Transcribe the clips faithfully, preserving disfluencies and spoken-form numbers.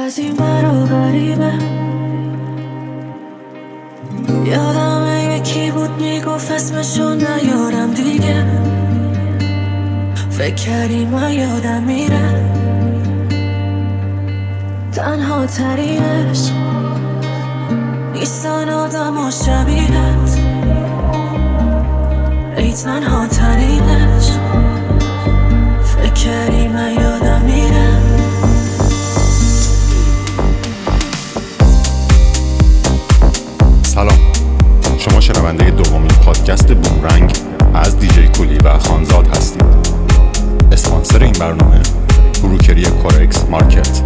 بعضی مرا غریبه یادم یکی بود میگفت اسمشو نیارم دیگه، فکر کردی من یادم میره تنها ترینش نیستن آدم و شبیهت، ای تنها ترینش فکر کردی من یادم میره. سلام، شما شنونده دومین پادکست بومرنگ از دیجی کولی و خانزاد هستید. اسپانسر این برنامه بروکری کورکس مارکت.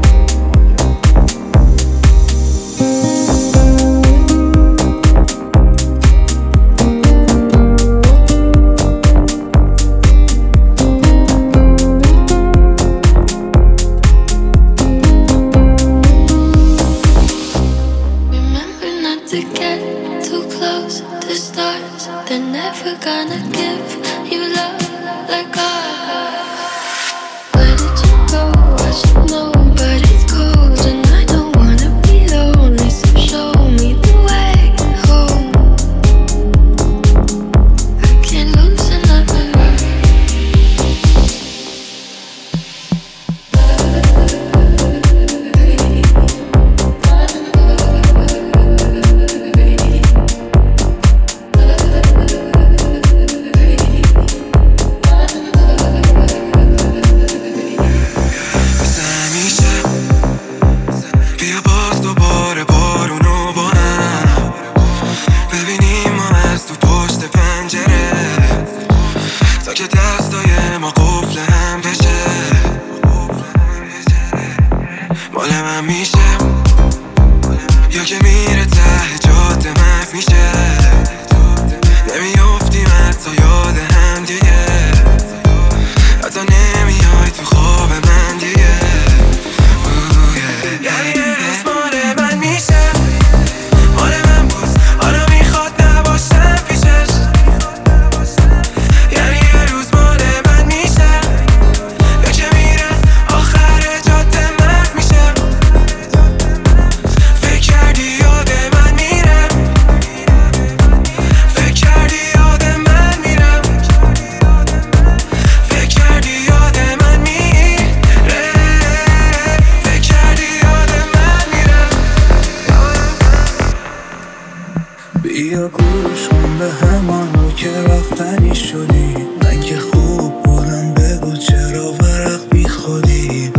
بیا گوش کن به همانو که رفتنی شدی، من که خوب بودم بگو چرا ورق بی خودی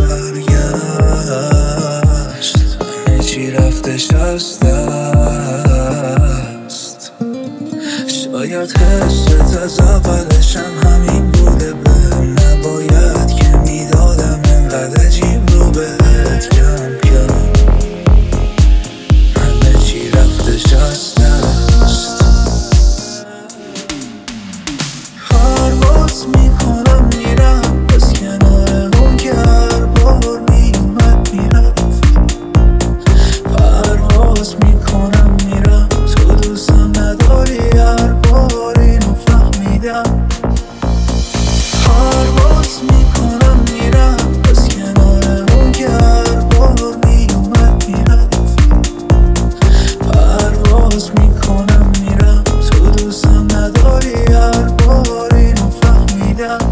برگشت، همه چی رفتش از دست. شاید حست از اولش هم همین بوده، بهم نباید که میدادم انقدر عجیب رو بهت کم کم، همه چی رفتش از دست. پرواز میکنم میرم از کنار اون که هر بار میومد میرفت، پرواز میکنم میرم تو دوستم نداری هر بار اینو فهمیدم، پرواز میکنم میرم از کنار اون که هر بار میومد میرفت، پرواز میکنم میرم تو دوستم نداری هر بار اینو فهمیدم.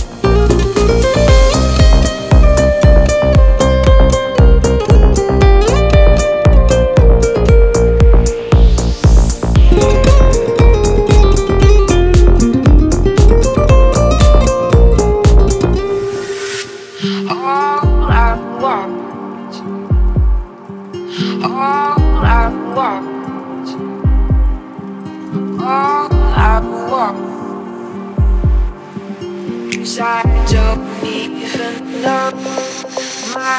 I don't even know my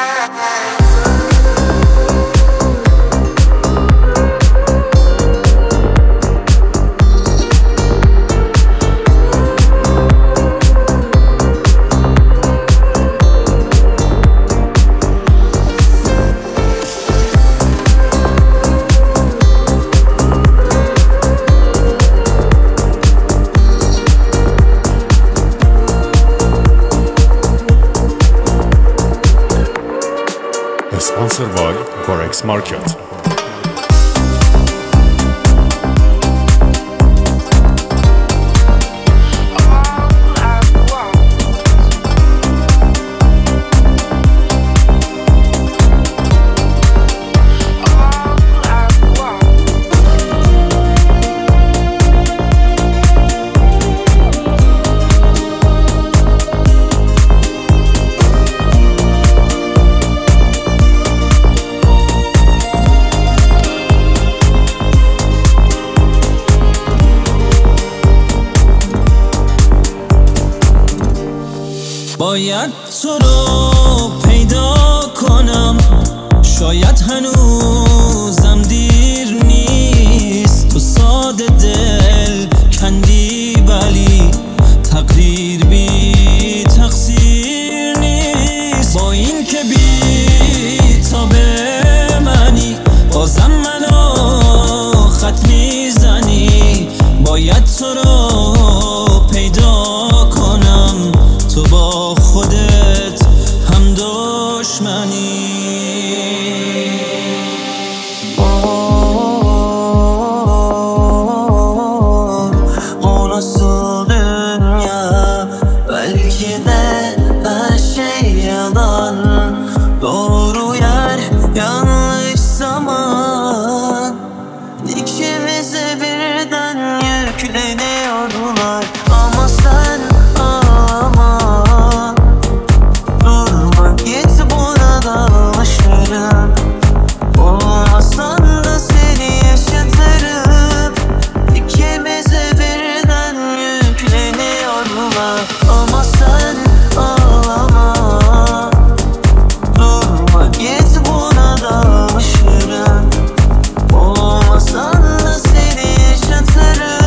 Sponsored by Corex Market. باید تو رو پیدا کنم، شاید هنوزم دیر نیست. تو ساده دل کندی ولی تقدیر بی تقصیر نیست. با این که بی تا به منی بازم منو خط میزنی. باید تو رو پیدا کنم، تو با خودت هم دشمنی. Ona sığdın ya, belki de her şey yalan. Doğru yer, yanlış zaman. İkimize birden yükleniyorlar. Ama sen ağlama, durma git burada alışırım. Olmasan da seni yaşatırım. İkimize birden yükleniyorlar. Ama sen ağlama, durma git burada alışırım. Olmasan da seni yaşatırım.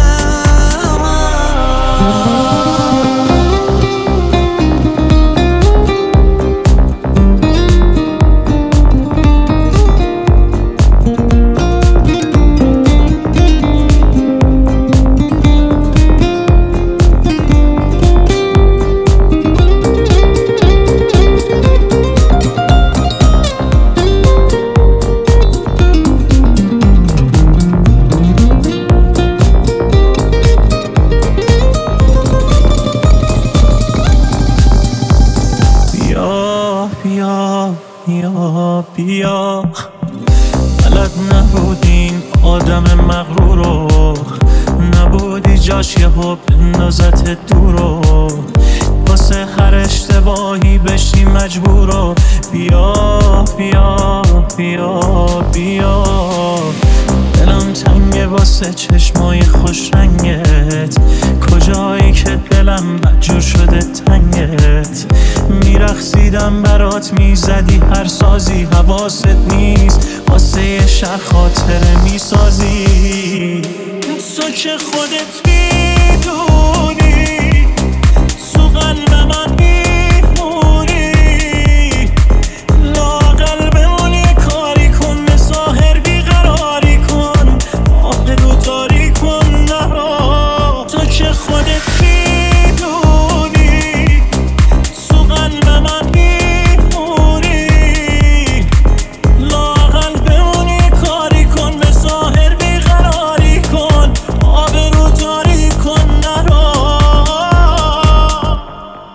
بیا بیا بیا بلد نبودین آدم مغرورو، نبودی جاش یه حب اندازت دورو. واسه هر اشتباهی بشی مجبورو. بیا بیا بیا بیا دلم تنگه واسه چشمای خوش رنگت. کجایی که دلم بدجور شده تنگت. میرقصیدم برات میزدی هر سازی، حواست نیست واسه یه شهر خاطره میسازی. تو که خودت میدونی تو قلب من میمونی. لااقل بمون یه کاری کن، به ظاهر بیقراری کن، آبرو داری کن نرا. تو که خودت میدونی تو قلب من میمونی. لااقل بمون یه کاری کن، به ظاهر بیقراری کن، آبرو داری کن نرا.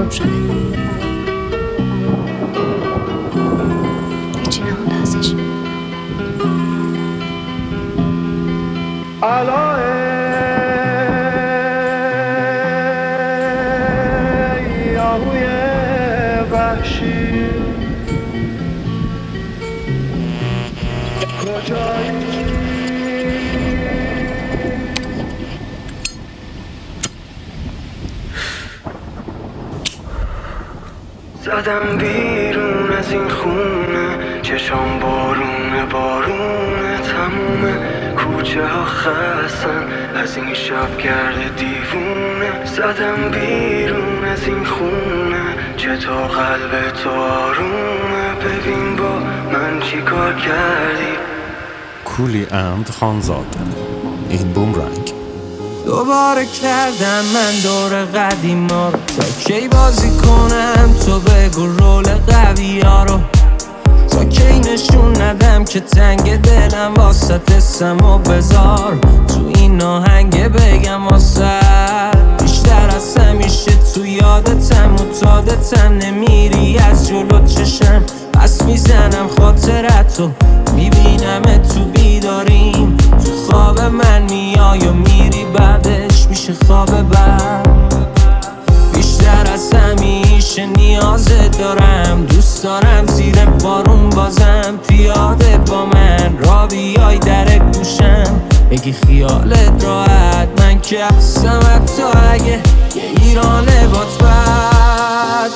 تمام شده. هیچی نمونده ازش. یاهوی وحشی کجایی زدم بیرون از این خونه، چشام بارونه بارونه، تمومه کوچه ها خستن از این شب گرد دیوونه. زدم بیرون از این خونه، چطور قلب تو آرومه، ببین با من چی کار کردی. کولی اند خانزاد، این بومرنگ. دوباره کردم من دور قدیما رو، تا کی بازی کنم تو بگو رول قوی ها رو، تا کی نشون ندم که تنگ دلم واسه سم و بذار تو این آهنگ بگم واسه بیشتر از همیشه تو یادتم متادتم، نمیری از جلو چشم پس میزنم خاطرتو، میبینم تو بیداریم تو خواب من میای و میری بعدش میشه خواب بد. بیشتر از همیشه نیازت دارم، دوست دارم زیر بارون بازم پیاده با من را بیای در گوشم بگی خیالت راحت، من که هستم حتی اگه یه ایرانه بات بد.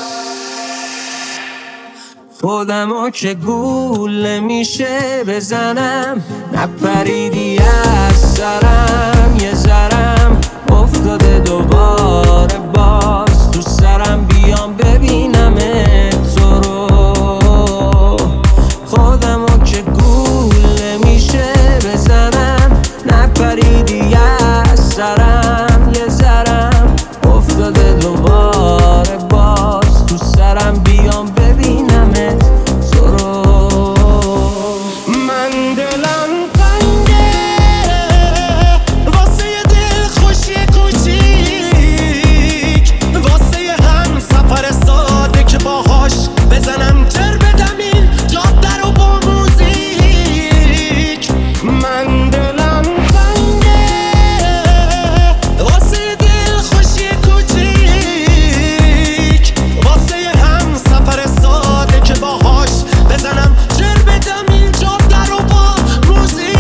خودمو که گول میشه بزنم، نپریدی از سرم یه ذرم افتاده دوباره باز تو سرم، بیام ببینم تو رو. خودمو که گول میشه بزنم، نپریدی از سرم یه ذرم افتاده دوباره باز تو سرم، بیام ببینم تو رو. من دلم تنگه واسه یه دل خوشی کوچیک، واسه یه هم سفر ساده که باهاش بزنم جر بدم این جاده رو با موزیک. من دلم تنگه واسه یه دل خوشی کوچیک، واسه یه هم سفر ساده که باهاش بزنم جر بدم این جاده رو با موزیک.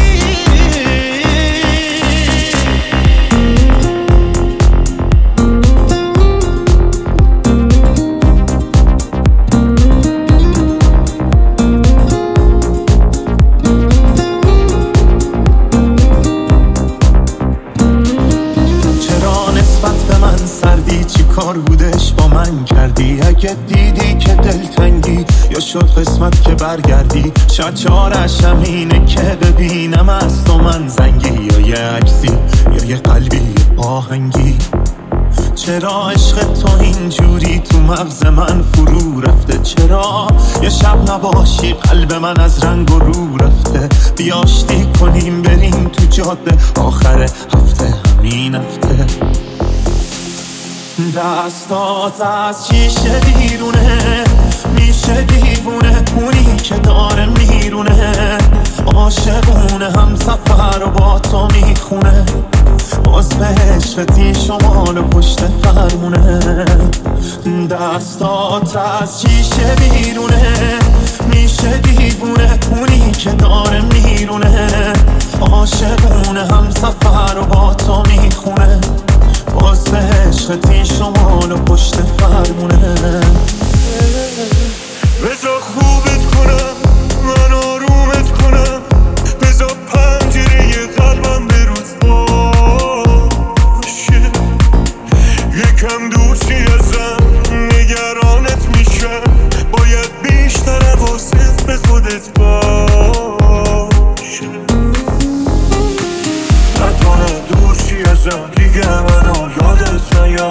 چرا نسبت به من سردی، چی کار بودش با من کردی؟ اگه دیدی که دلتنگی یا شد قسمت که برگردی، شاید چارش همینه که ببینم از تو من زنگی، یا یه عکسی یا یه قلبی آهنگی. چرا عشق تو اینجوری تو مغز من فرو رفته؟ چرا یه شب نباشی قلب من از رنگ و رو رفته؟ بیاشتی کنیم بریم تو جاده آخر هفته همین هفته. دستات از شیشه بیرونه میشه دیوونه، اونی که داره میرونه عاشقونه، هم سفر رو با تو میخونه، باز به عشقتی شمال و پشت فرمونه. دستات از شیشه بیرونه میشه دیوونه، اونی که داره میرونه عاشقونه، هم سفر رو با تو میخونه، باز به عشقتی شمال و پشت فرمونه. بذار خوبت کنم من آرومت کنم، بذار پنجره قلبم به روز باشه، یکم دور چی ازم نگرانت میشم، باید بیشتر حواست به خودت باشه. نکنه دور چی ازم دیگه منو یادت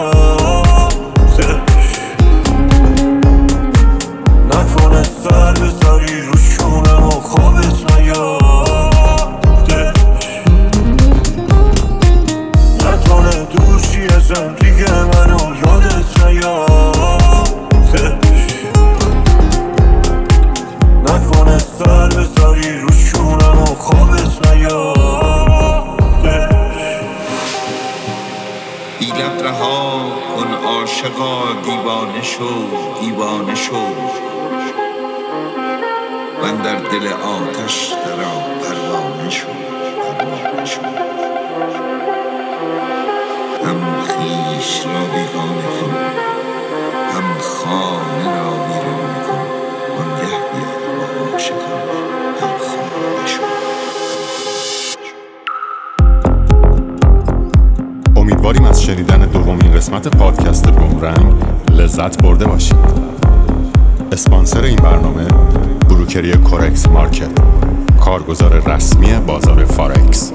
نیادش، نکنه سر بذاری رو شونم و خوابت نیادش، نکنه دور چی ازم دیگه منو یادت نیادش. حیلت رها کن عاشقا، دیوانه شو دیوانه شو. من در دل آتش درآ پروانه شو پروانه شو. هم خویش را بیگانه کن، هم خانه را ویرانه کن. آنگه بیا با عاشقان هم خانه شو. امیدواریم از شنیدن دومین قسمت پادکست بومرنگ لذت برده باشید. اسپانسر این برنامه بروکری کورکس مارکت، کارگزار رسمی بازار فارکس.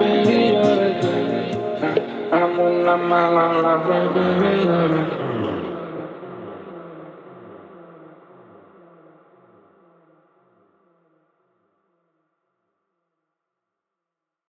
I'm